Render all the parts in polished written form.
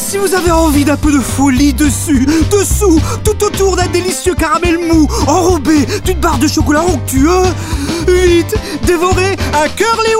Si vous avez envie d'un peu de folie dessus, dessous, tout autour d'un délicieux caramel mou, enrobé d'une barre de chocolat onctueux, vite, dévorez un Curly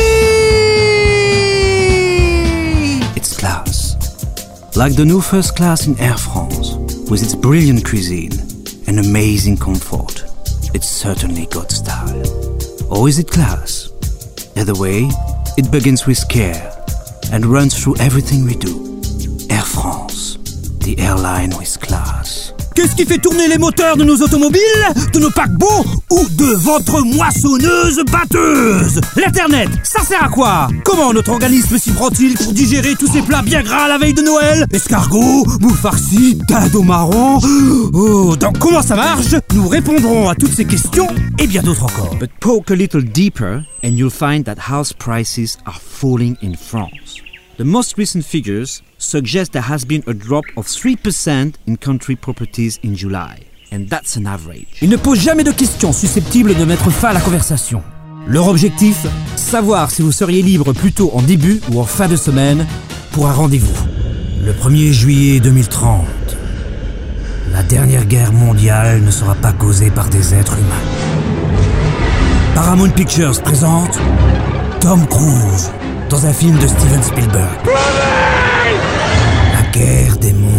Wurly! It's class. Like the new first class in Air France, with its brilliant cuisine and amazing comfort. It's certainly got style. Or is it class? Either way, it begins with care and runs through everything we do. Air France, the airline with class. Qu'est-ce qui fait tourner les moteurs de nos automobiles, de nos paquebots ou de votre moissonneuse batteuse? L'Internet, ça sert à quoi? Comment notre organisme s'y prend-il pour digérer tous ces plats bien gras à la veille de Noël? Escargots, moules farcis, dindons marrons. Oh, donc comment ça marche? Nous répondrons à toutes ces questions et bien d'autres encore. But poke a little deeper and you'll find that house prices are falling in France. The most recent figures suggest there has been a drop of 3% in country properties in July. And that's an average. Ils ne posent jamais de questions susceptibles de mettre fin à la conversation. Leur objectif, savoir si vous seriez libre plutôt en début ou en fin de semaine pour un rendez-vous. Le 1er juillet 2030. La dernière guerre mondiale ne sera pas causée par des êtres humains. Paramount Pictures présente Tom Cruise dans un film de Steven Spielberg. La guerre des mondes.